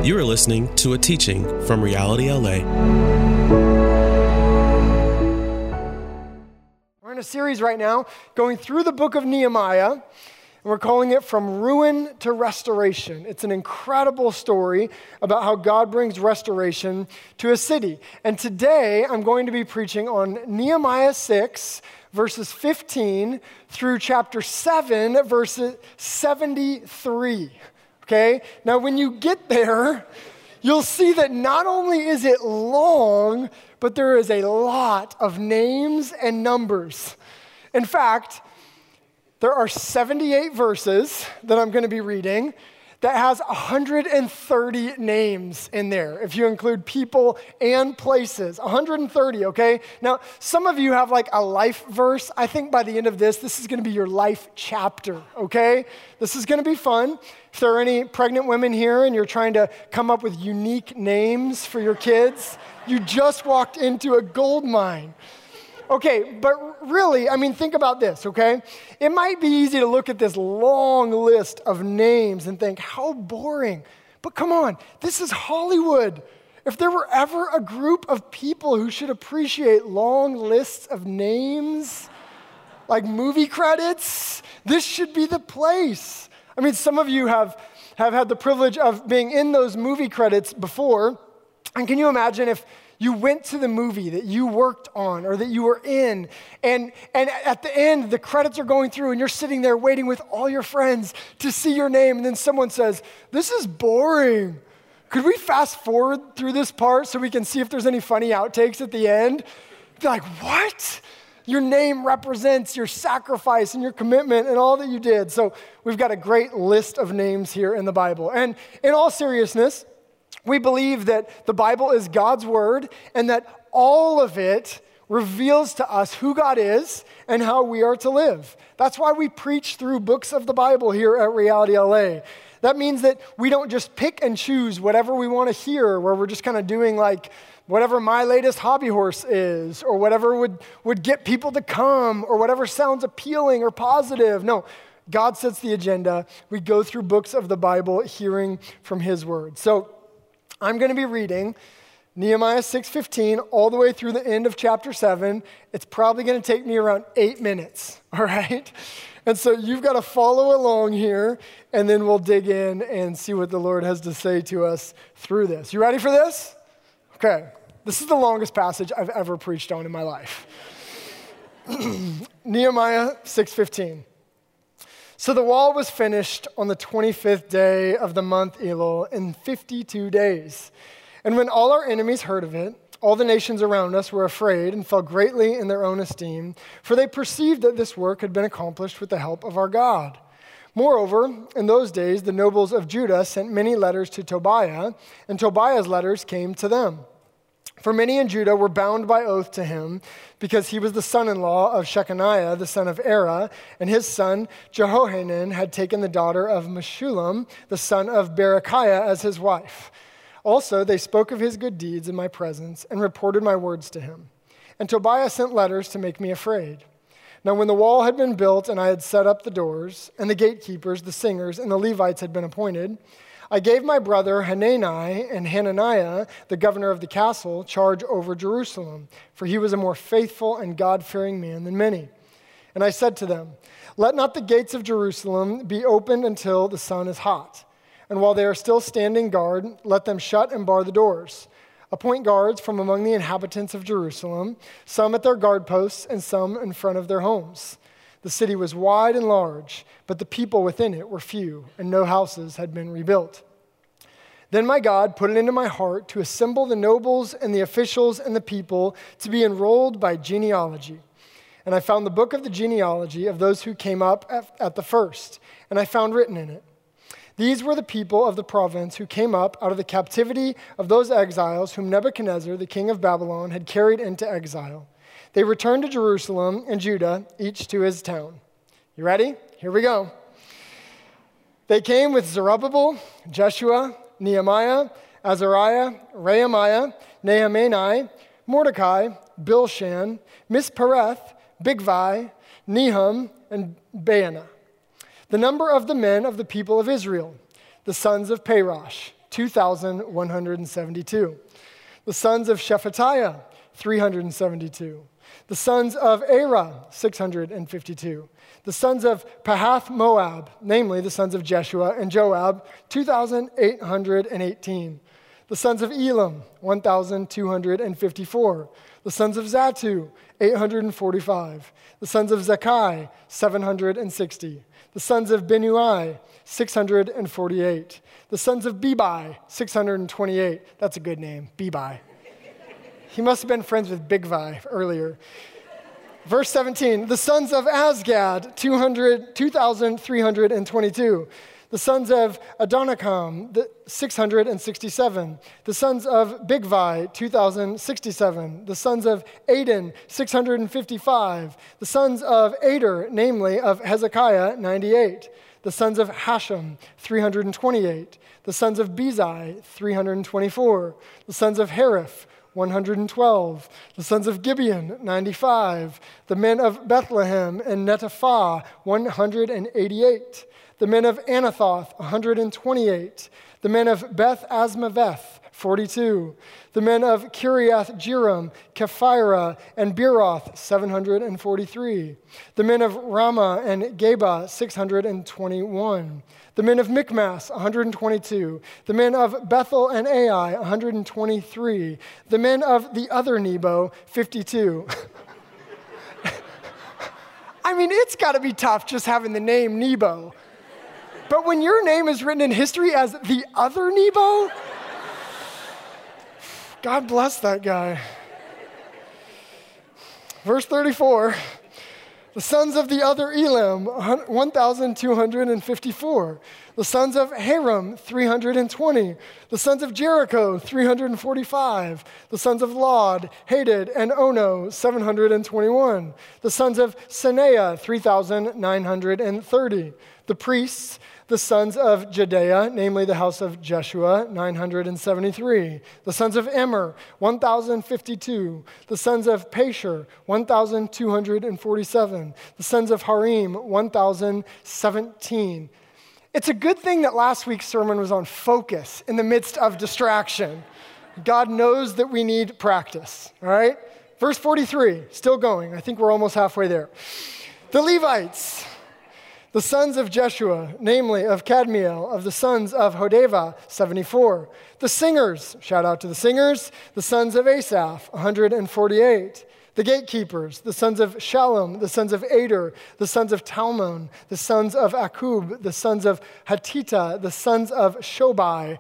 You are listening to a teaching from Reality LA. We're in a series right now going through the book of Nehemiah, and we're calling it From Ruin to Restoration. It's an incredible story about how God brings restoration to a city. And today I'm going to be preaching on Nehemiah 6, verses 15 through chapter 7, verses 73. Okay? Now, when you get there, you'll see that not only is it long, but there is a lot of names and numbers. In fact, there are 78 verses that I'm going to be reading that has 130 names in there, if you include people and places. 130, okay? Now, some of you have like a life verse. I think by the end of this is going to be your life chapter, okay? This is going to be fun. If there are any pregnant women here and you're trying to come up with unique names for your kids, you just walked into a gold mine. Okay, but really, think about this, okay? It might be easy to look at this long list of names and think, how boring. But come on, this is Hollywood. If there were ever a group of people who should appreciate long lists of names, like movie credits, this should be the place. Some of you have had the privilege of being in those movie credits before, and can you imagine if you went to the movie that you worked on or that you were in, and at the end, the credits are going through and you're sitting there waiting with all your friends to see your name, and then someone says, "This is boring. Could we fast forward through this part so we can see if there's any funny outtakes at the end?" You're like, what? Your name represents your sacrifice and your commitment and all that you did. So we've got a great list of names here in the Bible. And in all seriousness, we believe that the Bible is God's word and that all of it reveals to us who God is and how we are to live. That's why we preach through books of the Bible here at Reality LA. That means that we don't just pick and choose whatever we want to hear, where we're just kind of doing like whatever my latest hobby horse is, or whatever would get people to come, or whatever sounds appealing or positive. No, God sets the agenda. We go through books of the Bible hearing from his word. So I'm going to be reading Nehemiah 6:15 all the way through the end of chapter 7. It's probably going to take me around 8 minutes, all right? And so you've got to follow along here, and then we'll dig in and see what the Lord has to say to us through this. You ready for this? Okay. This is the longest passage I've ever preached on in my life. Nehemiah 6:15. So the wall was finished on the 25th day of the month Elul in 52 days. And when all our enemies heard of it, all the nations around us were afraid and fell greatly in their own esteem, for they perceived that this work had been accomplished with the help of our God. Moreover, in those days, the nobles of Judah sent many letters to Tobiah, and Tobiah's letters came to them. For many in Judah were bound by oath to him, because he was the son-in-law of Shechaniah, the son of Erah, and his son Jehohanan had taken the daughter of Meshullam, the son of Berechiah, as his wife. Also, they spoke of his good deeds in my presence and reported my words to him. And Tobiah sent letters to make me afraid. Now, when the wall had been built and I had set up the doors, and the gatekeepers, the singers, and the Levites had been appointed, I gave my brother Hanani and Hananiah, the governor of the castle, charge over Jerusalem, for he was a more faithful and God-fearing man than many. And I said to them, "Let not the gates of Jerusalem be opened until the sun is hot. And while they are still standing guard, let them shut and bar the doors. Appoint guards from among the inhabitants of Jerusalem, some at their guard posts and some in front of their homes." The city was wide and large, but the people within it were few, and no houses had been rebuilt. Then my God put it into my heart to assemble the nobles and the officials and the people to be enrolled by genealogy. And I found the book of the genealogy of those who came up at the first, and I found written in it, "These were the people of the province who came up out of the captivity of those exiles whom Nebuchadnezzar, the king of Babylon, had carried into exile. They returned to Jerusalem and Judah, each to his town." You ready? Here we go. They came with Zerubbabel, Jeshua, Nehemiah, Azariah, Rehemiah, Nehemiah, Mordecai, Bilshan, Mispereth, Bigvai, Nehum, and Baanah. The number of the men of the people of Israel, the sons of Parosh, 2,172. The sons of Shephatiah, 372. The sons of Era, 652. The sons of Pahath Moab, namely the sons of Jeshua and Joab, 2,818. The sons of Elam, 1,254. The sons of Zatu, 845. The sons of Zakai, 760. The sons of Binuai, 648. The sons of Bebai, 628. That's a good name, Bebai. He must have been friends with Bigvi earlier. Verse 17, the sons of Azgad, 2,322. The sons of Adonikam, 667. The sons of Bigvi, 2,067. The sons of Aden, 655. The sons of Ader, namely of Hezekiah, 98. The sons of Hashem, 328. The sons of Bezai, 324. The sons of Hariph, 112. The sons of Gibeon, 95. The men of Bethlehem and Netophath, 188. The men of Anathoth, 128. The men of Beth Asmaveth, 42. The men of Kiriath Jearim, Kephirah, and Beeroth, 743. The men of Ramah and Geba, 621. The men of Michmas, 122. The men of Bethel and Ai, 123. The men of the other Nebo, 52. I mean, it's got to be tough just having the name Nebo. But when your name is written in history as the other Nebo, God bless that guy. Verse 34, the sons of the other Elam, 1,254. The sons of Haram, 320. The sons of Jericho, 345. The sons of Lod, Hadid, and Ono, 721. The sons of Seneah, 3,930. The priests, the sons of Jedaiah, namely the house of Jeshua, 973. The sons of Immer, 1,052. The sons of Pashur, 1,247. The sons of Harim, 1,017. It's a good thing that last week's sermon was on focus in the midst of distraction. God knows that we need practice, all right? Verse 43, still going. I think we're almost halfway there. The Levites, the sons of Jeshua, namely of Kadmiel, of the sons of Hodeva, 74. The singers, shout out to the singers, the sons of Asaph, 148. The gatekeepers, the sons of Shallum, the sons of Ader, the sons of Talmon, the sons of Akub, the sons of Hatita, the sons of Shobai,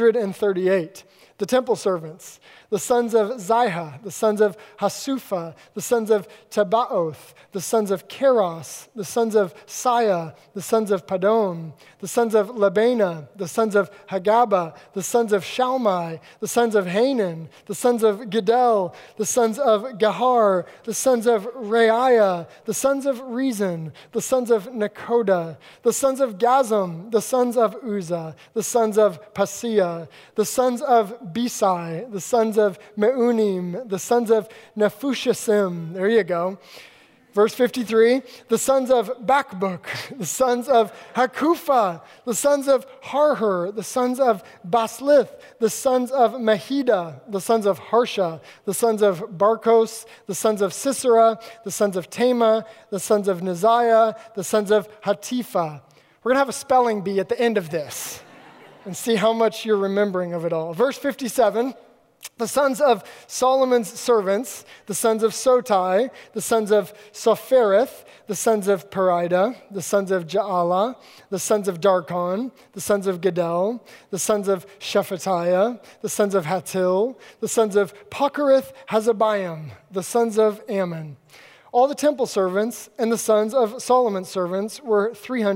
138. The temple servants, the sons of Ziha, the sons of Hasupha, the sons of Tabaoth, the sons of Keros, the sons of Saya, the sons of Padon, the sons of Labana, the sons of Hagaba, the sons of Shalmai, the sons of Hanan, the sons of Gedel, the sons of Gahar, the sons of Reiah, the sons of Rezin, the sons of Nekoda, the sons of Gazam, the sons of Uzzah, the sons of Paseah, the sons of Besai, the sons of Meunim, the sons of Nephushasim. There you go. Verse 53, the sons of Bakbuk, the sons of Hakupha, the sons of Harhur, the sons of Baslith, the sons of Mahida, the sons of Harsha, the sons of Barkos, the sons of Sisera, the sons of Tema, the sons of Neziah, the sons of Hatifa. We're going to have a spelling bee at the end of this and see how much you're remembering of it all. Verse 57, the sons of Solomon's servants, the sons of Sotai, the sons of Sophereth, the sons of Perida, the sons of Jaala, the sons of Darkon, the sons of Gedel, the sons of Shephatiah, the sons of Hatil, the sons of Pokereth Hazabayim, the sons of Ammon. All the temple servants and the sons of Solomon's servants were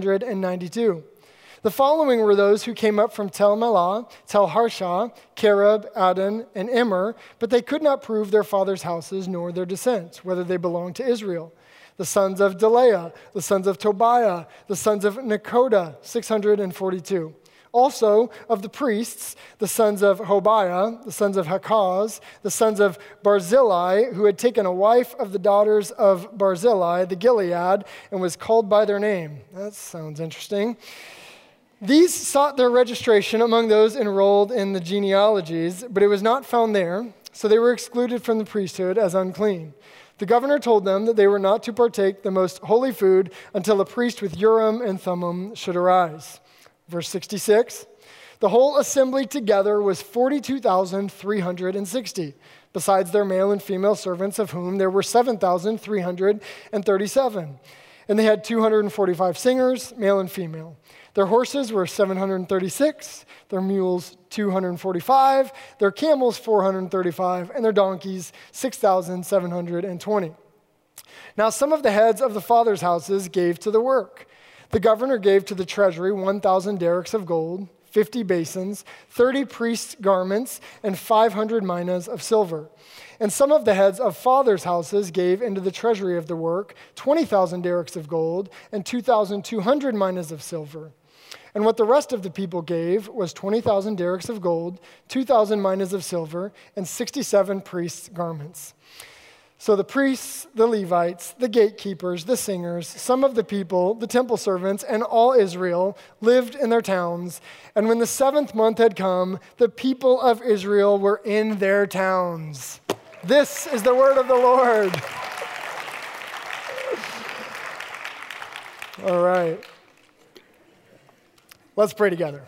392. The following were those who came up from Tel Melah, Tel Harsha, Kerub, Adon, and Immer, but they could not prove their fathers' houses nor their descent, whether they belonged to Israel. The sons of Delaiah, the sons of Tobiah, the sons of Nekoda, 642. Also of the priests, the sons of Hobiah, the sons of Hakaz, the sons of Barzillai, who had taken a wife of the daughters of Barzillai, the Gilead, and was called by their name. That sounds interesting. These sought their registration among those enrolled in the genealogies, but it was not found there, so they were excluded from the priesthood as unclean. The governor told them that they were not to partake the most holy food until a priest with Urim and Thummim should arise. Verse 66, the whole assembly together was 42,360, besides their male and female servants, of whom there were 7,337. And they had 245 singers, male and female. Their horses were 736, their mules 245, their camels 435, and their donkeys 6,720. Now some of the heads of the fathers' houses gave to the work. The governor gave to the treasury 1,000 derricks of gold, 50 basins, 30 priests' garments, and 500 minas of silver. And some of the heads of fathers' houses gave into the treasury of the work 20,000 derricks of gold and 2,200 minas of silver. And what the rest of the people gave was 20,000 derricks of gold, 2,000 minas of silver, and 67 priests' garments. So the priests, the Levites, the gatekeepers, the singers, some of the people, the temple servants, and all Israel lived in their towns. And when the 7th month had come, the people of Israel were in their towns. This is the word of the Lord. All right. Let's pray together.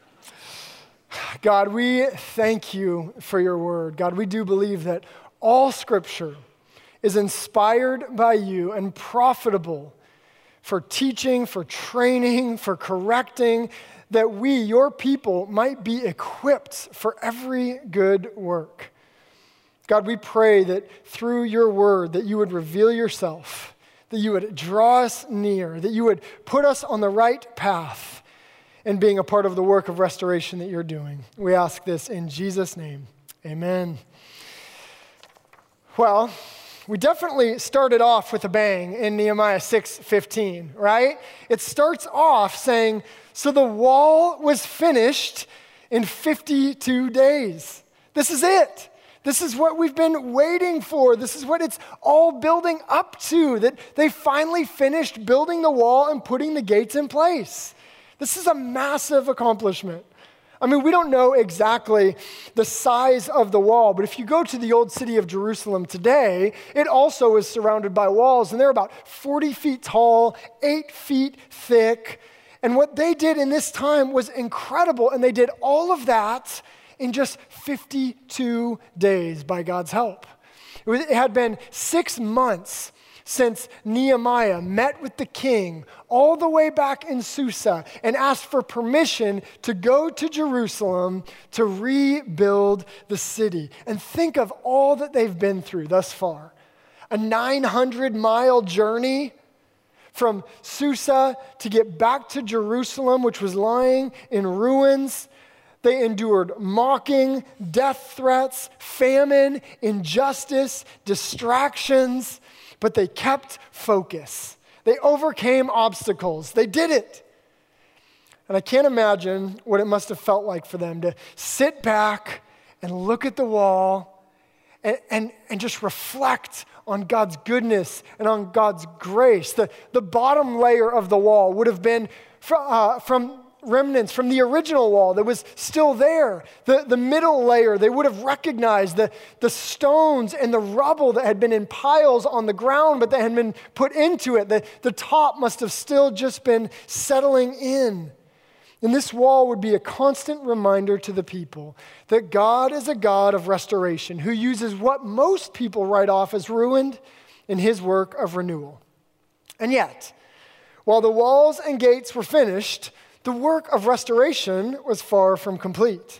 God, we thank you for your word. God, we do believe that all scripture is inspired by you and profitable for teaching, for training, for correcting, that we, your people, might be equipped for every good work. God, we pray that through your word that you would reveal yourself, that you would draw us near, that you would put us on the right path in being a part of the work of restoration that you're doing. We ask this in Jesus' name. Amen. Well, we definitely started off with a bang in Nehemiah 6:15, right? It starts off saying, so the wall was finished in 52 days. This is it. This is what we've been waiting for. This is what it's all building up to, that they finally finished building the wall and putting the gates in place. This is a massive accomplishment. I mean, we don't know exactly the size of the wall, but if you go to the old city of Jerusalem today, it also is surrounded by walls, and they're about 40 feet tall, 8 feet thick. And what they did in this time was incredible, and they did all of that in just 52 days by God's help. It had been 6 months since Nehemiah met with the king all the way back in Susa and asked for permission to go to Jerusalem to rebuild the city. And think of all that they've been through thus far. A 900-mile journey from Susa to get back to Jerusalem, which was lying in ruins. They endured mocking, death threats, famine, injustice, distractions, but they kept focus. They overcame obstacles. They did it. And I can't imagine what it must have felt like for them to sit back and look at the wall and just reflect on God's goodness and on God's grace. The bottom layer of the wall would have been from remnants from the original wall that was still there. The middle layer, they would have recognized the stones and the rubble that had been in piles on the ground, but that had been put into it. The top must have still just been settling in. And this wall would be a constant reminder to the people that God is a God of restoration who uses what most people write off as ruined in his work of renewal. And yet, while the walls and gates were finished, the work of restoration was far from complete.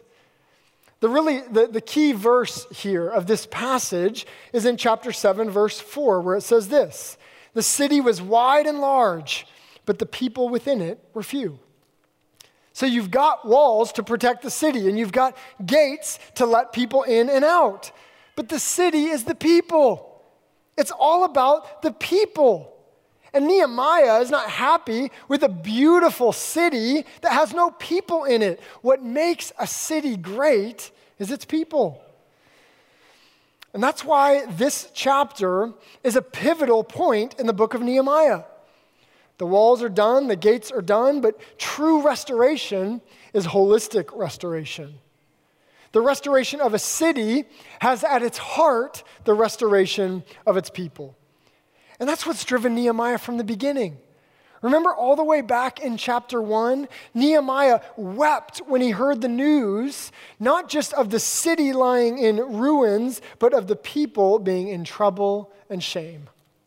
The key verse here of this passage is in chapter 7, verse 4, where it says this: the city was wide and large, but the people within it were few. So you've got walls to protect the city, and you've got gates to let people in and out. But the city is the people. It's all about the people. And Nehemiah is not happy with a beautiful city that has no people in it. What makes a city great is its people. And that's why this chapter is a pivotal point in the book of Nehemiah. The walls are done, the gates are done, but true restoration is holistic restoration. The restoration of a city has at its heart the restoration of its people. And that's what's driven Nehemiah from the beginning. Remember all the way back in chapter 1, Nehemiah wept when he heard the news, not just of the city lying in ruins, but of the people being in trouble and shame.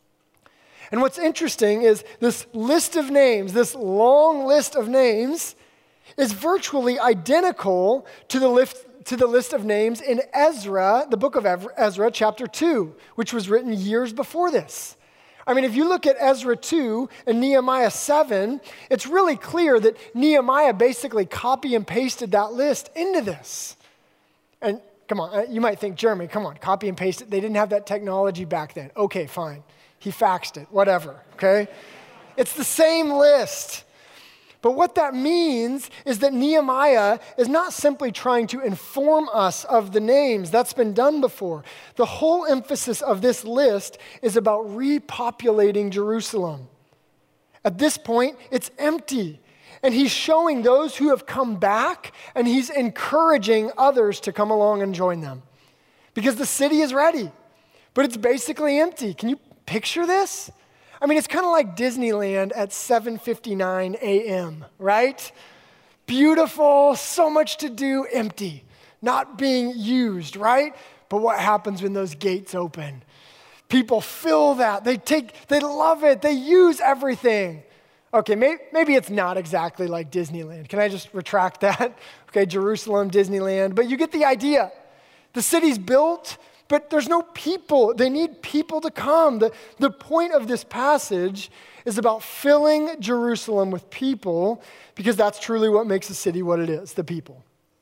And what's interesting is this list of names, this long list of names, is virtually identical to the list of names in Ezra, the book of Ezra, chapter 2, which was written years before this. I mean, if you look at Ezra 2 and Nehemiah 7, it's really clear that Nehemiah basically copy and pasted that list into this. And come on, you might think, Jeremy, come on, copy and paste it. They didn't have that technology back then. Okay, fine. He faxed it, whatever, okay? It's the same list. But what that means is that Nehemiah is not simply trying to inform us of the names. That's been done before. The whole emphasis of this list is about repopulating Jerusalem. At this point, it's empty. And he's showing those who have come back, and he's encouraging others to come along and join them. Because the city is ready, but it's basically empty. Can you picture this? I mean, it's kind of like Disneyland at 7:59 a.m., right? Beautiful, so much to do, empty, not being used, right? But what happens when those gates open? People fill that. They love it. They use everything. Okay, maybe it's not exactly like Disneyland. Can I just retract that? Okay, Jerusalem, Disneyland, but you get the idea. The city's built, but there's no people. They need people to come. The point of this passage is about filling Jerusalem with people, because that's truly what makes a city what it is, the people.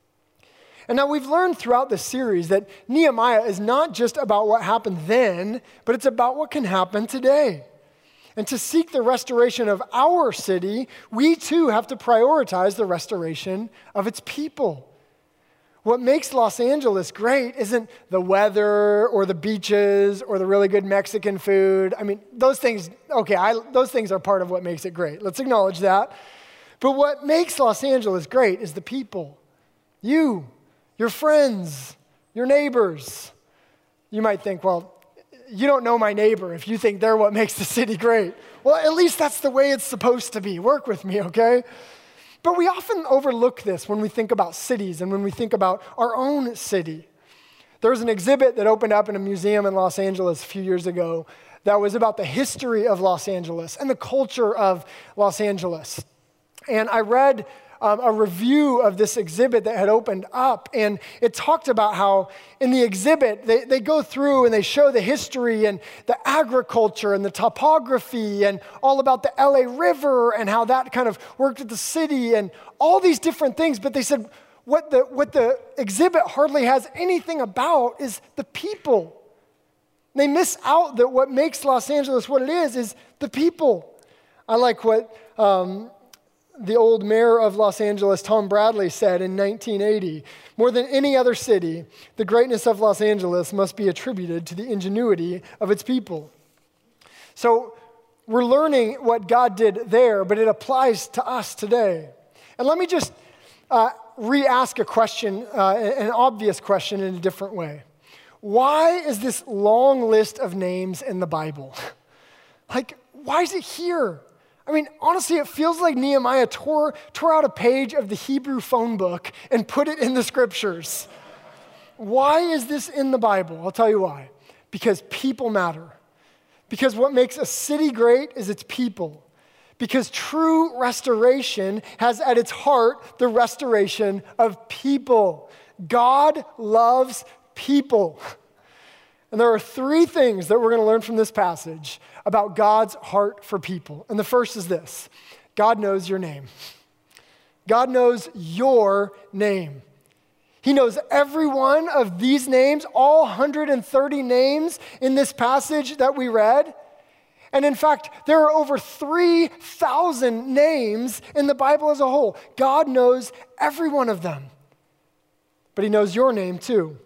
And now we've learned throughout this series that Nehemiah is not just about what happened then, but it's about what can happen today. And to seek the restoration of our city, we too have to prioritize the restoration of its people. What makes Los Angeles great isn't the weather or the beaches or the really good Mexican food. I mean, those things, those things are part of what makes it great. Let's acknowledge that. But what makes Los Angeles great is the people. You, your friends, your neighbors. You might think, well, you don't know my neighbor if you think they're what makes the city great. Well, at least that's the way it's supposed to be. Work with me, okay? But we often overlook this when we think about cities and when we think about our own city. There was an exhibit that opened up in a museum in Los Angeles a few years ago that was about the history of Los Angeles and the culture of Los Angeles. And I read a review of this exhibit that had opened up, and it talked about how in the exhibit, they go through and they show the history and the agriculture and the topography and all about the LA River and how that kind of worked with the city and all these different things. But they said what the exhibit hardly has anything about is the people. They miss out that what makes Los Angeles what it is the people. I like what the old mayor of Los Angeles, Tom Bradley, said in 1980, more than any other city, the greatness of Los Angeles must be attributed to the ingenuity of its people. So we're learning what God did there, but it applies to us today. And let me just re-ask a question, an obvious question in a different way. Why is this long list of names in the Bible? Like, why is it here? I mean, honestly, it feels like Nehemiah tore out a page of the Hebrew phone book and put it in the scriptures. Why is this in the Bible? I'll tell you why. Because people matter. Because what makes a city great is its people. Because true restoration has at its heart the restoration of people. God loves people. And there are three things that we're going to learn from this passage about God's heart for people. And the first is this: God knows your name. God knows your name. He knows every one of these names, all 130 names in this passage that we read. And in fact, there are over 3,000 names in the Bible as a whole. God knows every one of them. But he knows your name too.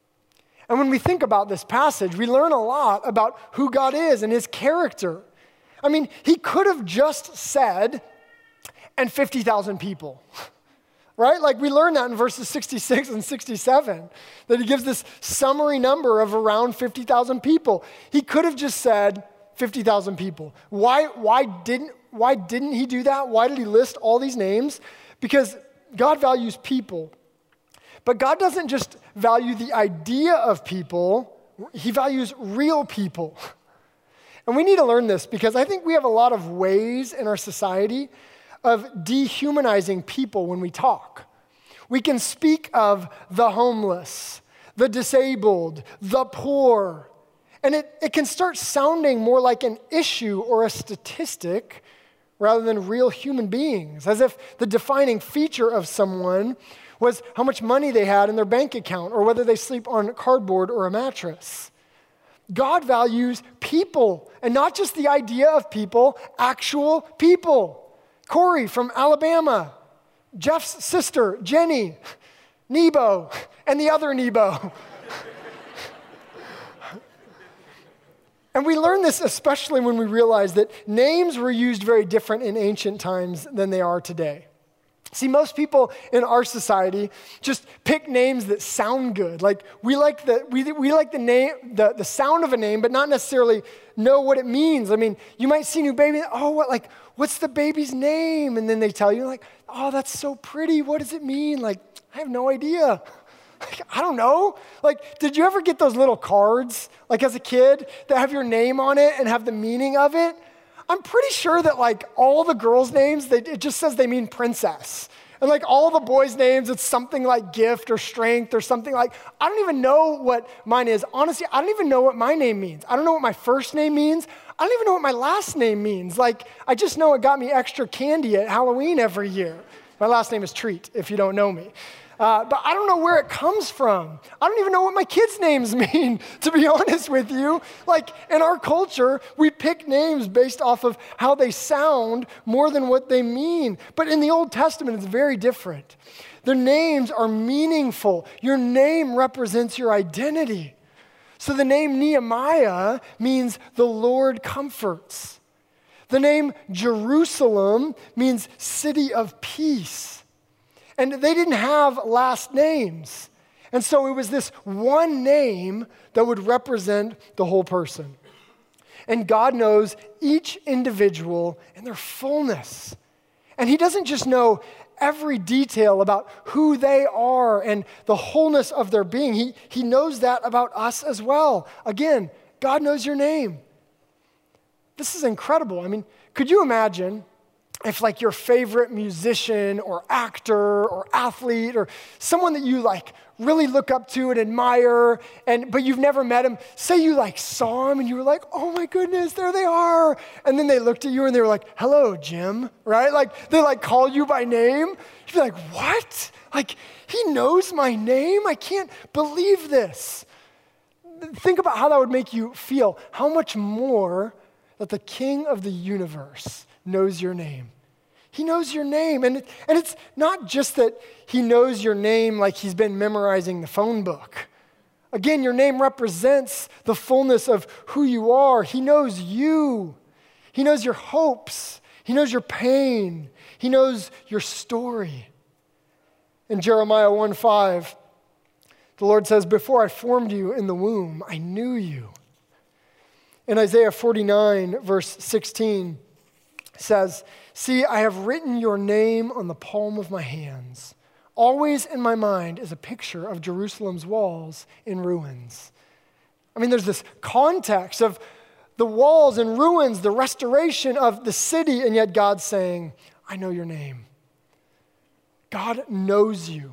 And when we think about this passage, we learn a lot about who God is and his character. I mean, he could have just said, and 50,000 people, right? Like we learned that in verses 66 and 67, that he gives this summary number of around 50,000 people. He could have just said 50,000 people. Why didn't he do that? Why did he list all these names? Because God values people. But God doesn't just value the idea of people, he values real people. And we need to learn this because I think we have a lot of ways in our society of dehumanizing people when we talk. We can speak of the homeless, the disabled, the poor, and it can start sounding more like an issue or a statistic rather than real human beings, as if the defining feature of someone was how much money they had in their bank account or whether they sleep on cardboard or a mattress. God values people, and not just the idea of people, actual people. Corey from Alabama, Jeff's sister, Jenny, Nebo, and the other Nebo. And we learn this especially when we realize that names were used very different in ancient times than they are today. See, most people in our society just pick names that sound good. Like we like the name, the sound of a name, but not necessarily know what it means. I mean, you might see a new baby. Oh, what's the baby's name? And then they tell you, like, oh, that's so pretty. What does it mean? Like, I have no idea. Like, I don't know. Like, did you ever get those little cards, like as a kid, that have your name on it and have the meaning of it? I'm pretty sure that like all the girls' names, it just says they mean princess. And like all the boys' names, it's something like gift or strength or something like, I don't even know what mine is. Honestly, I don't even know what my name means. I don't know what my first name means. I don't even know what my last name means. Like, I just know it got me extra candy at Halloween every year. My last name is Treat, if you don't know me. But I don't know where it comes from. I don't even know what my kids' names mean, to be honest with you. Like, in our culture, we pick names based off of how they sound more than what they mean. But in the Old Testament, it's very different. Their names are meaningful. Your name represents your identity. So the name Nehemiah means the Lord comforts. The name Jerusalem means city of peace. And they didn't have last names. And so it was this one name that would represent the whole person. And God knows each individual in their fullness. And he doesn't just know every detail about who they are and the wholeness of their being. He knows that about us as well. Again, God knows your name. This is incredible. I mean, could you imagine if like your favorite musician or actor or athlete or someone that you like really look up to and admire, but you've never met him, say you like saw him and you were like, oh my goodness, there they are. And then they looked at you and they were like, hello, Jim, right? Like they like call you by name. You'd be like, what? Like he knows my name? I can't believe this. Think about how that would make you feel. How much more that the King of the universe knows your name. He knows your name. And it's not just that he knows your name like he's been memorizing the phone book. Again, your name represents the fullness of who you are. He knows you. He knows your hopes. He knows your pain. He knows your story. In Jeremiah 1:5, the Lord says, before I formed you in the womb, I knew you. In Isaiah 49, verse 16, says, see, I have written your name on the palm of my hands. Always in my mind is a picture of Jerusalem's walls in ruins. I mean, there's this context of the walls in ruins, the restoration of the city, and yet God's saying, I know your name. God knows you.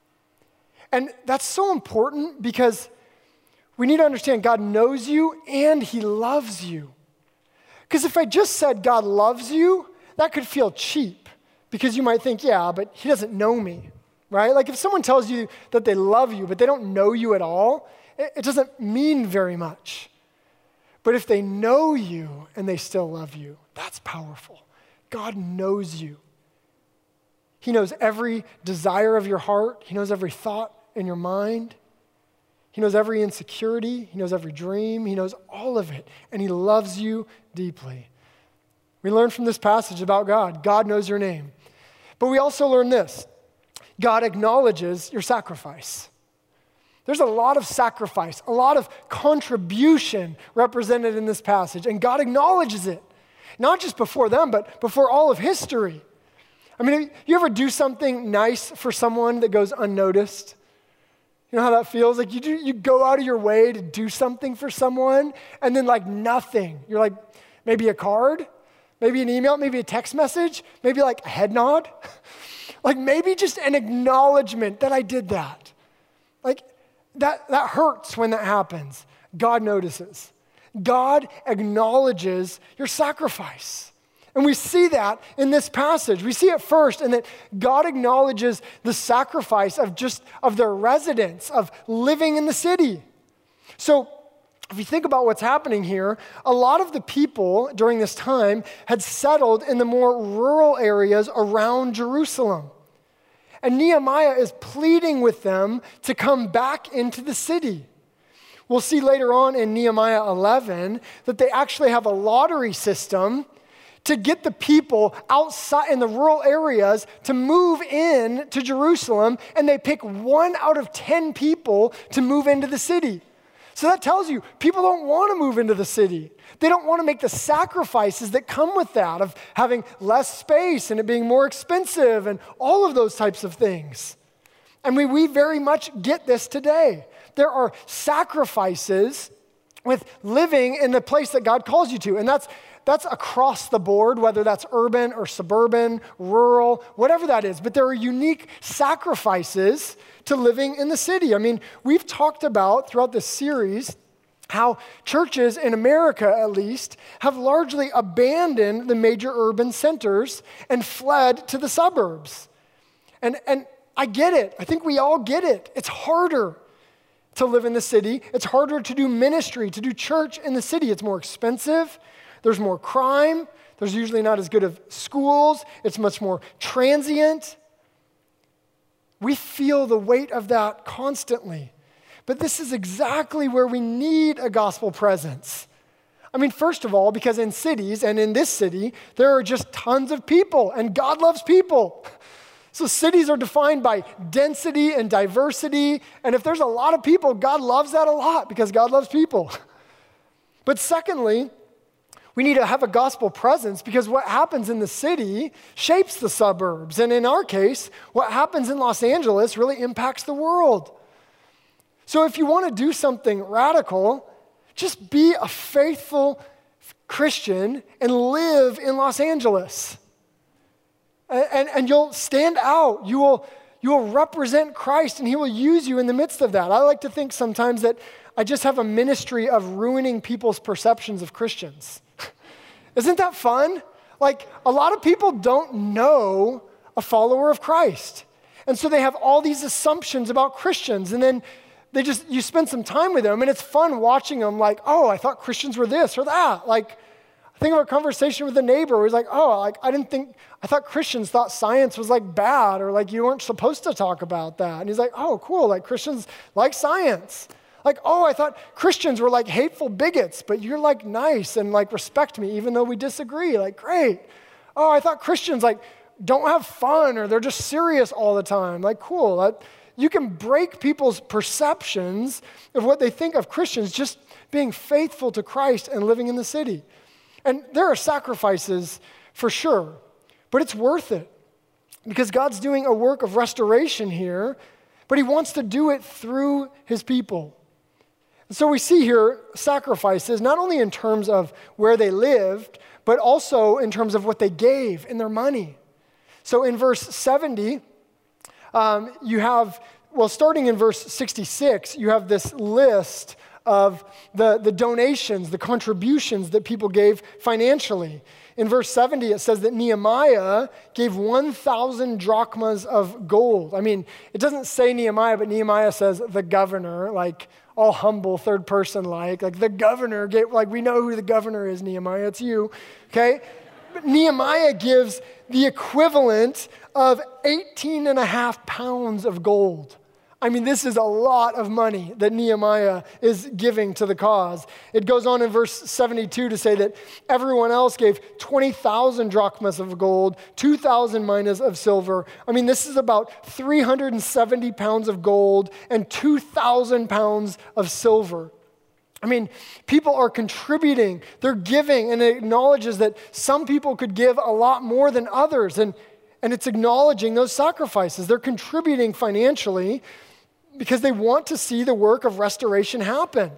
And that's so important because we need to understand God knows you and he loves you. Because if I just said God loves you, that could feel cheap because you might think, yeah, but he doesn't know me, right? Like if someone tells you that they love you, but they don't know you at all, it doesn't mean very much. But if they know you and they still love you, that's powerful. God knows you. He knows every desire of your heart. He knows every thought in your mind. He knows every insecurity. He knows every dream. He knows all of it. And he loves you deeply. We learn from this passage about God. God knows your name. But we also learn this. God acknowledges your sacrifice. There's a lot of sacrifice, a lot of contribution represented in this passage, and God acknowledges it. Not just before them, but before all of history. I mean, you ever do something nice for someone that goes unnoticed? You know how that feels? Like you go out of your way to do something for someone, and then like nothing. You're like, maybe a card, maybe an email, maybe a text message, maybe like a head nod. Like maybe just an acknowledgement that I did that. Like that hurts when that happens. God notices. God acknowledges your sacrifice. And we see that in this passage. We see it first in that God acknowledges the sacrifice of their residents, of living in the city. So if you think about what's happening here, a lot of the people during this time had settled in the more rural areas around Jerusalem. And Nehemiah is pleading with them to come back into the city. We'll see later on in Nehemiah 11 that they actually have a lottery system to get the people outside in the rural areas to move in to Jerusalem, and they pick 1 out of 10 people to move into the city. So that tells you people don't want to move into the city. They don't want to make the sacrifices that come with that, of having less space and it being more expensive and all of those types of things. And we very much get this today. There are sacrifices with living in the place that God calls you to. And that's across the board, whether that's urban or suburban, rural, whatever that is. But there are unique sacrifices to living in the city. I mean, we've talked about throughout this series how churches in America, at least, have largely abandoned the major urban centers and fled to the suburbs. And I get it. I think we all get it. It's harder to live in the city. It's harder to do ministry, to do church in the city. It's more expensive. There's more crime. There's usually not as good of schools. It's much more transient. We feel the weight of that constantly. But this is exactly where we need a gospel presence. I mean, first of all, because in cities and in this city, there are just tons of people, and God loves people. So cities are defined by density and diversity, and if there's a lot of people, God loves that a lot because God loves people. But secondly, we need to have a gospel presence because what happens in the city shapes the suburbs. And in our case, what happens in Los Angeles really impacts the world. So if you want to do something radical, just be a faithful Christian and live in Los Angeles. And you'll stand out. You will represent Christ, and he will use you in the midst of that. I like to think sometimes that I just have a ministry of ruining people's perceptions of Christians. Isn't that fun? Like, a lot of people don't know a follower of Christ. And so they have all these assumptions about Christians, and then you spend some time with them, and it's fun watching them like, oh, I thought Christians were this or that. Like, I think of a conversation with a neighbor where he's like, oh, like, I thought Christians thought science was like bad, or like you weren't supposed to talk about that. And he's like, oh, cool, like Christians like science. Like, oh, I thought Christians were like hateful bigots, but you're like nice and like respect me even though we disagree. Like, great. Oh, I thought Christians like don't have fun or they're just serious all the time. Like, cool. You can break people's perceptions of what they think of Christians just being faithful to Christ and living in the city. And there are sacrifices for sure, but it's worth it because God's doing a work of restoration here, but he wants to do it through his people. And so we see here sacrifices, not only in terms of where they lived, but also in terms of what they gave in their money. So in verse 70, starting in verse 66, you have this list of the donations, the contributions that people gave financially. In verse 70, it says that Nehemiah gave 1,000 drachmas of gold. I mean, it doesn't say Nehemiah, but Nehemiah says the governor, like all humble, third person like the governor gave, like we know who the governor is, Nehemiah, it's you, okay? But Nehemiah gives the equivalent of 18.5 pounds of gold. I mean, this is a lot of money that Nehemiah is giving to the cause. It goes on in verse 72 to say that everyone else gave 20,000 drachmas of gold, 2,000 minas of silver. I mean, this is about 370 pounds of gold and 2,000 pounds of silver. I mean, people are contributing, they're giving, and it acknowledges that some people could give a lot more than others, and it's acknowledging those sacrifices. They're contributing financially because they want to see the work of restoration happen.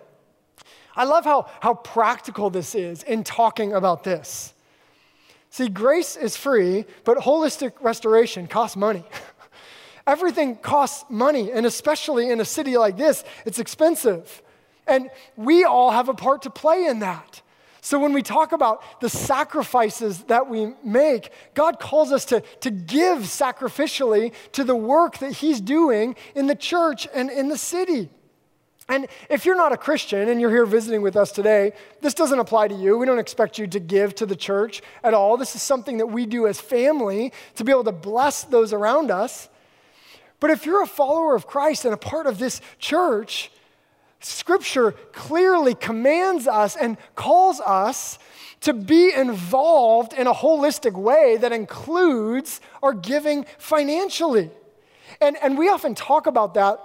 I love how practical this is in talking about this. See, grace is free, but holistic restoration costs money. Everything costs money, and especially in a city like this, it's expensive. And we all have a part to play in that. So when we talk about the sacrifices that we make, God calls us to give sacrificially to the work that he's doing in the church and in the city. And if you're not a Christian and you're here visiting with us today, this doesn't apply to you. We don't expect you to give to the church at all. This is something that we do as family to be able to bless those around us. But if you're a follower of Christ and a part of this church, Scripture clearly commands us and calls us to be involved in a holistic way that includes our giving financially. And we often talk about that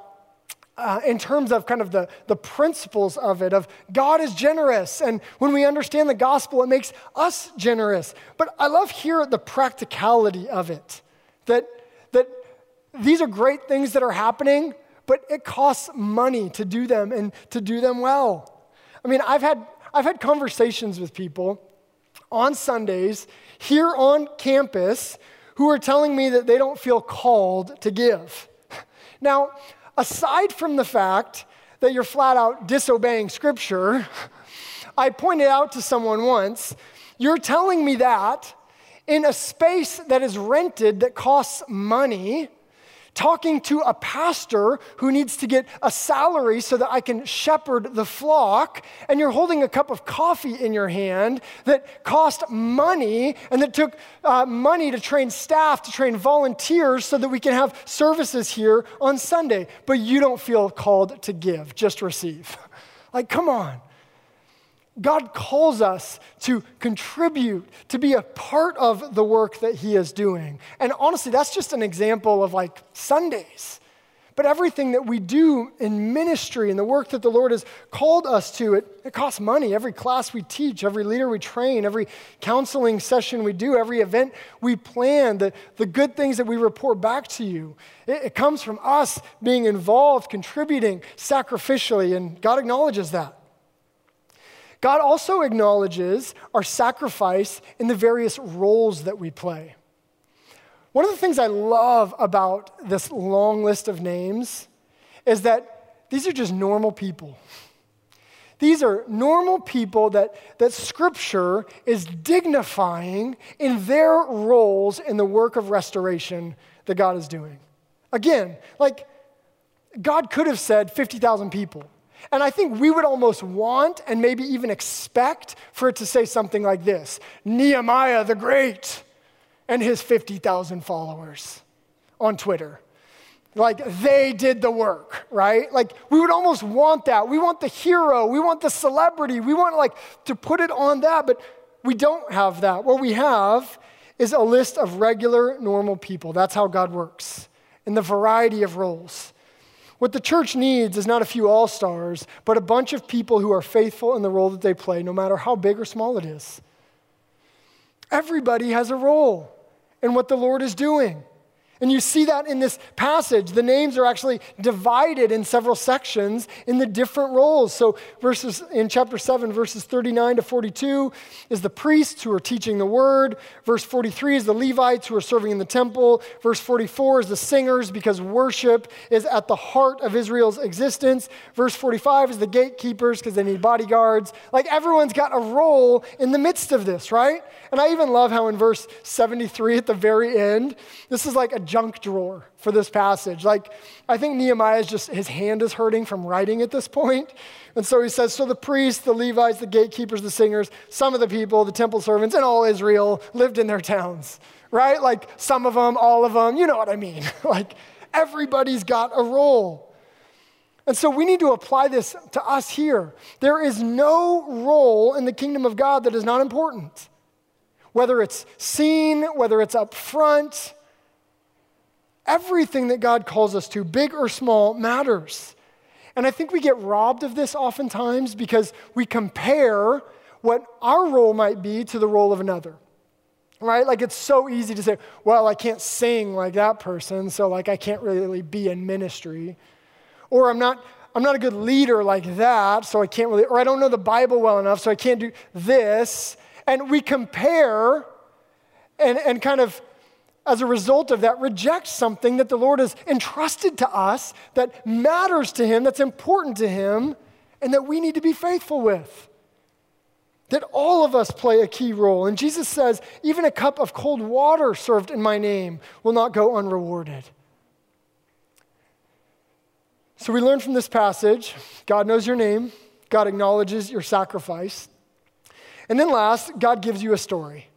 in terms of kind of the principles of it, of God is generous, and when we understand the gospel, it makes us generous. But I love here the practicality of it, that these are great things that are happening, but it costs money to do them and to do them well. I mean, I've had conversations with people on Sundays here on campus who are telling me that they don't feel called to give. Now, aside from the fact that you're flat out disobeying Scripture, I pointed out to someone once, you're telling me that in a space that is rented that costs money, talking to a pastor who needs to get a salary so that I can shepherd the flock, and you're holding a cup of coffee in your hand that cost money and that took money to train staff, to train volunteers so that we can have services here on Sunday, but you don't feel called to give, just receive. Like, come on. God calls us to contribute, to be a part of the work that he is doing. And honestly, that's just an example of like Sundays. But everything that we do in ministry and the work that the Lord has called us to, it costs money. Every class we teach, every leader we train, every counseling session we do, every event we plan, the good things that we report back to you. It comes from us being involved, contributing sacrificially, and God acknowledges that. God also acknowledges our sacrifice in the various roles that we play. One of the things I love about this long list of names is that these are just normal people. These are normal people that Scripture is dignifying in their roles in the work of restoration that God is doing. Again, like God could have said 50,000 people. And I think we would almost want and maybe even expect for it to say something like this: Nehemiah the Great and his 50,000 followers on Twitter. Like, they did the work, right? Like, we would almost want that. We want the hero. We want the celebrity. We want, like, to put it on that, but we don't have that. What we have is a list of regular, normal people. That's how God works, in the variety of roles. What the church needs is not a few all-stars, but a bunch of people who are faithful in the role that they play, no matter how big or small it is. Everybody has a role in what the Lord is doing. And you see that in this passage. The names are actually divided in several sections in the different roles. So in chapter 7, verses 39 to 42 is the priests who are teaching the word. Verse 43 is the Levites who are serving in the temple. Verse 44 is the singers, because worship is at the heart of Israel's existence. Verse 45 is the gatekeepers, because they need bodyguards. Like, everyone's got a role in the midst of this, right? And I even love how in verse 73 at the very end, this is like a junk drawer for this passage. Like, I think Nehemiah his hand is hurting from writing at this point. And so he says, so the priests, the Levites, the gatekeepers, the singers, some of the people, the temple servants, and all Israel lived in their towns, right? Like, some of them, all of them, you know what I mean. Like, everybody's got a role. And so we need to apply this to us here. There is no role in the kingdom of God that is not important. Whether it's seen, whether it's up front, everything that God calls us to, big or small, matters. And I think we get robbed of this oftentimes because we compare what our role might be to the role of another. Right? Like it's so easy to say, well, I can't sing like that person, so like I can't really be in ministry. Or I'm not a good leader like that, so I can't really, or I don't know the Bible well enough, so I can't do this. And we compare and kind of, as a result of that, reject something that the Lord has entrusted to us that matters to him, that's important to him, and that we need to be faithful with. That all of us play a key role. And Jesus says, even a cup of cold water served in my name will not go unrewarded. So we learn from this passage, God knows your name, God acknowledges your sacrifice. And then last, God gives you a story.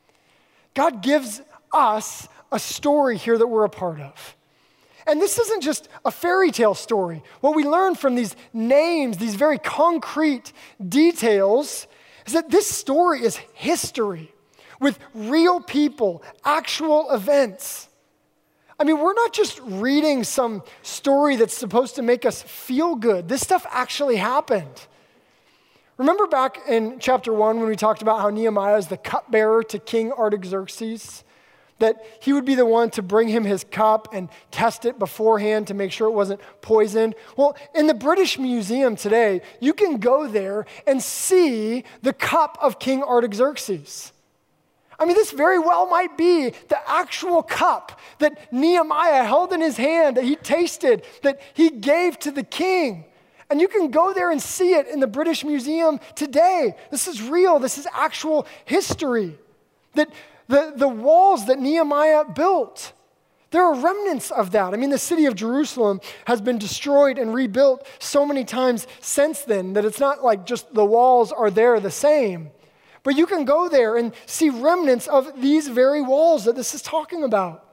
God gives us a story here that we're a part of. And this isn't just a fairy tale story. What we learn from these names, these very concrete details, is that this story is history with real people, actual events. I mean, we're not just reading some story that's supposed to make us feel good. This stuff actually happened. Remember back in chapter 1 when we talked about how Nehemiah is the cupbearer to King Artaxerxes? That he would be the one to bring him his cup and test it beforehand to make sure it wasn't poisoned. Well, in the British Museum today, you can go there and see the cup of King Artaxerxes. I mean, this very well might be the actual cup that Nehemiah held in his hand, that he tasted, that he gave to the king. And you can go there and see it in the British Museum today. This is real. This is actual history. That the walls that Nehemiah built, there are remnants of that. I mean, the city of Jerusalem has been destroyed and rebuilt so many times since then that it's not like just the walls are there the same. But you can go there and see remnants of these very walls that this is talking about.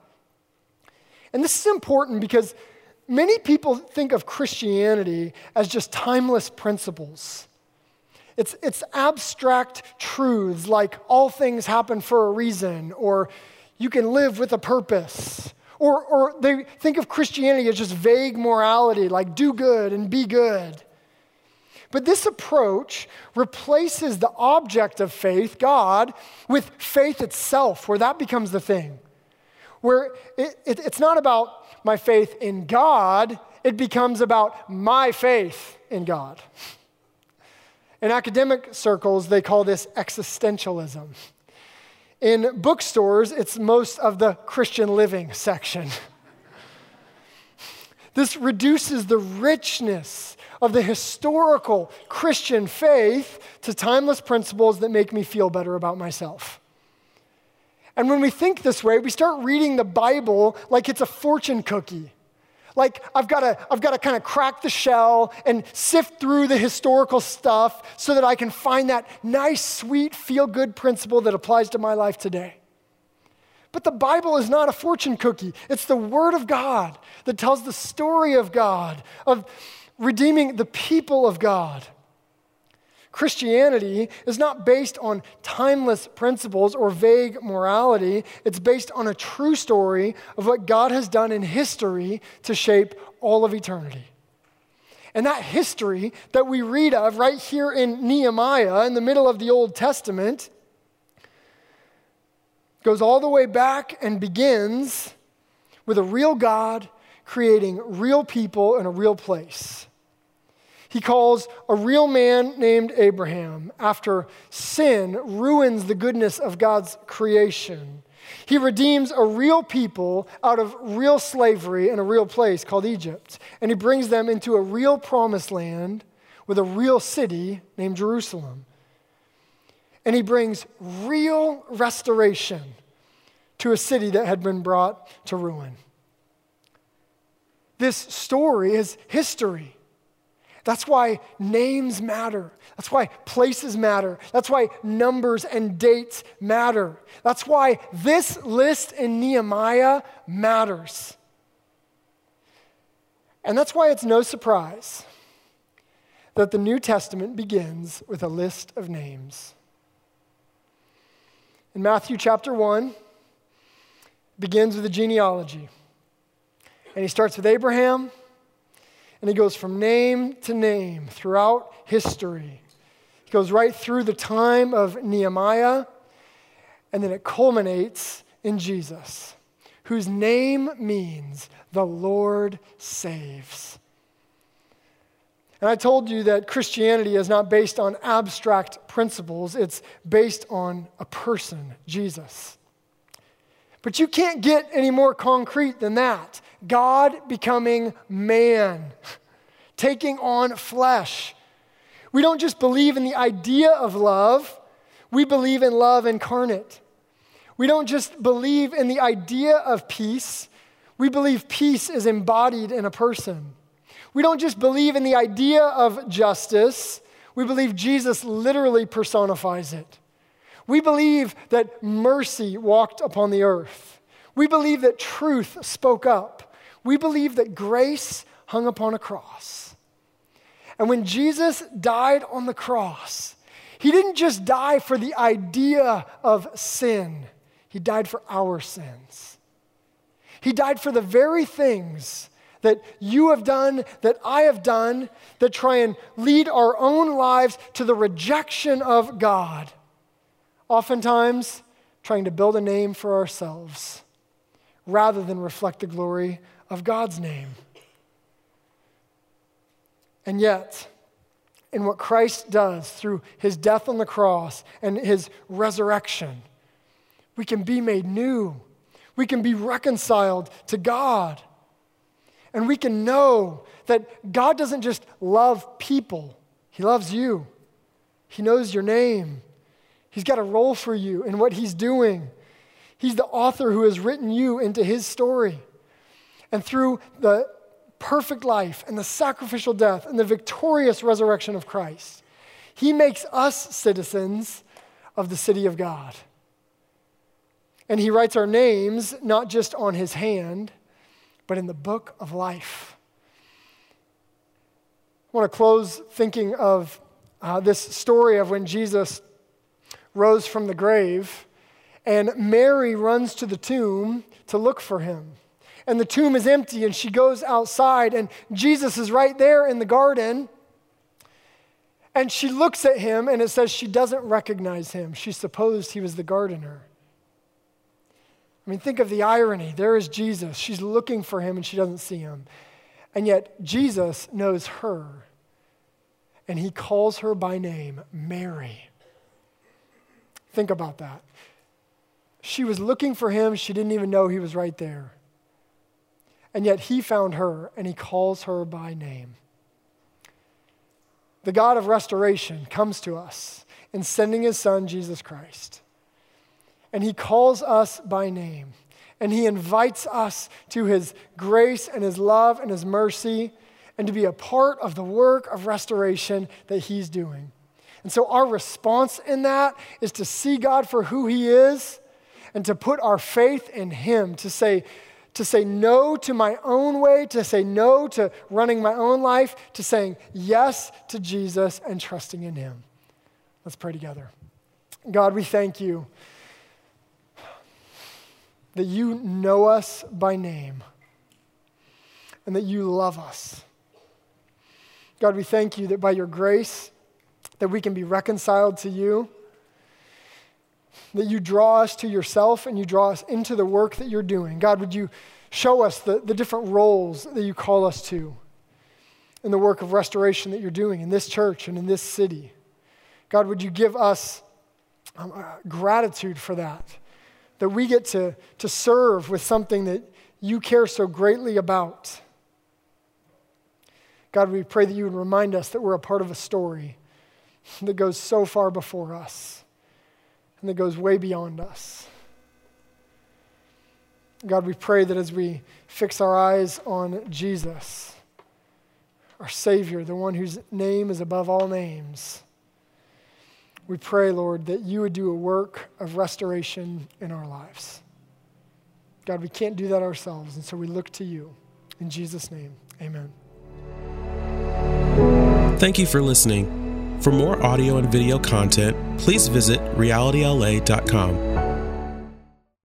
And this is important because many people think of Christianity as just timeless principles. It's abstract truths like all things happen for a reason, or you can live with a purpose. Or they think of Christianity as just vague morality, like do good and be good. But this approach replaces the object of faith, God, with faith itself, where that becomes the thing. Where it's not about my faith in God, it becomes about my faith in God. In academic circles, they call this existentialism. In bookstores, it's most of the Christian living section. This reduces the richness of the historical Christian faith to timeless principles that make me feel better about myself. And when we think this way, we start reading the Bible like it's a fortune cookie. Like I've got to kind of crack the shell and sift through the historical stuff so that I can find that nice, sweet, feel-good principle that applies to my life today. But the Bible is not a fortune cookie. It's the Word of God that tells the story of God, of redeeming the people of God. Christianity is not based on timeless principles or vague morality. It's based on a true story of what God has done in history to shape all of eternity. And that history that we read of right here in Nehemiah in the middle of the Old Testament goes all the way back and begins with a real God creating real people in a real place. He calls a real man named Abraham after sin ruins the goodness of God's creation. He redeems a real people out of real slavery in a real place called Egypt. And he brings them into a real promised land with a real city named Jerusalem. And he brings real restoration to a city that had been brought to ruin. This story is history. That's why names matter. That's why places matter. That's why numbers and dates matter. That's why this list in Nehemiah matters. And that's why it's no surprise that the New Testament begins with a list of names. In Matthew chapter 1, it begins with a genealogy. And he starts with Abraham, and he goes from name to name throughout history. He goes right through the time of Nehemiah, and then it culminates in Jesus, whose name means the Lord saves. And I told you that Christianity is not based on abstract principles, it's based on a person, Jesus. But you can't get any more concrete than that. God becoming man, taking on flesh. We don't just believe in the idea of love, we believe in love incarnate. We don't just believe in the idea of peace, we believe peace is embodied in a person. We don't just believe in the idea of justice, we believe Jesus literally personifies it. We believe that mercy walked upon the earth. We believe that truth spoke up. We believe that grace hung upon a cross. And when Jesus died on the cross, he didn't just die for the idea of sin. He died for our sins. He died for the very things that you have done, that I have done, that try and lead our own lives to the rejection of God. Oftentimes, trying to build a name for ourselves rather than reflect the glory of God's name. And yet, in what Christ does through his death on the cross and his resurrection, we can be made new. We can be reconciled to God. And we can know that God doesn't just love people, he loves you. He knows your name. He's got a role for you in what he's doing. He's the author who has written you into his story. And through the perfect life and the sacrificial death and the victorious resurrection of Christ, he makes us citizens of the city of God. And he writes our names not just on his hand, but in the book of life. I want to close thinking of this story of when Jesus rose from the grave, and Mary runs to the tomb to look for him. And the tomb is empty, and she goes outside, and Jesus is right there in the garden. And she looks at him, and it says she doesn't recognize him. She supposed he was the gardener. I mean, think of the irony. There is Jesus. She's looking for him, and she doesn't see him. And yet, Jesus knows her, and he calls her by name, Mary. Think about that. She was looking for him. She didn't even know he was right there. And yet he found her, and he calls her by name. The God of restoration comes to us in sending his son, Jesus Christ. And he calls us by name. And he invites us to his grace and his love and his mercy and to be a part of the work of restoration that he's doing. And so our response in that is to see God for who he is and to put our faith in him, to say no to my own way, to say no to running my own life, to saying yes to Jesus and trusting in him. Let's pray together. God, we thank you that you know us by name and that you love us. God, we thank you that by your grace that we can be reconciled to you, that you draw us to yourself and you draw us into the work that you're doing. God, would you show us the different roles that you call us to in the work of restoration that you're doing in this church and in this city. God, would you give us gratitude for that we get to serve with something that you care so greatly about. God, we pray that you would remind us that we're a part of a story that goes so far before us and that goes way beyond us. God, we pray that as we fix our eyes on Jesus, our Savior, the one whose name is above all names, we pray, Lord, that you would do a work of restoration in our lives. God, we can't do that ourselves, and so we look to you. In Jesus' name, amen. Thank you for listening. For more audio and video content, please visit realityla.com.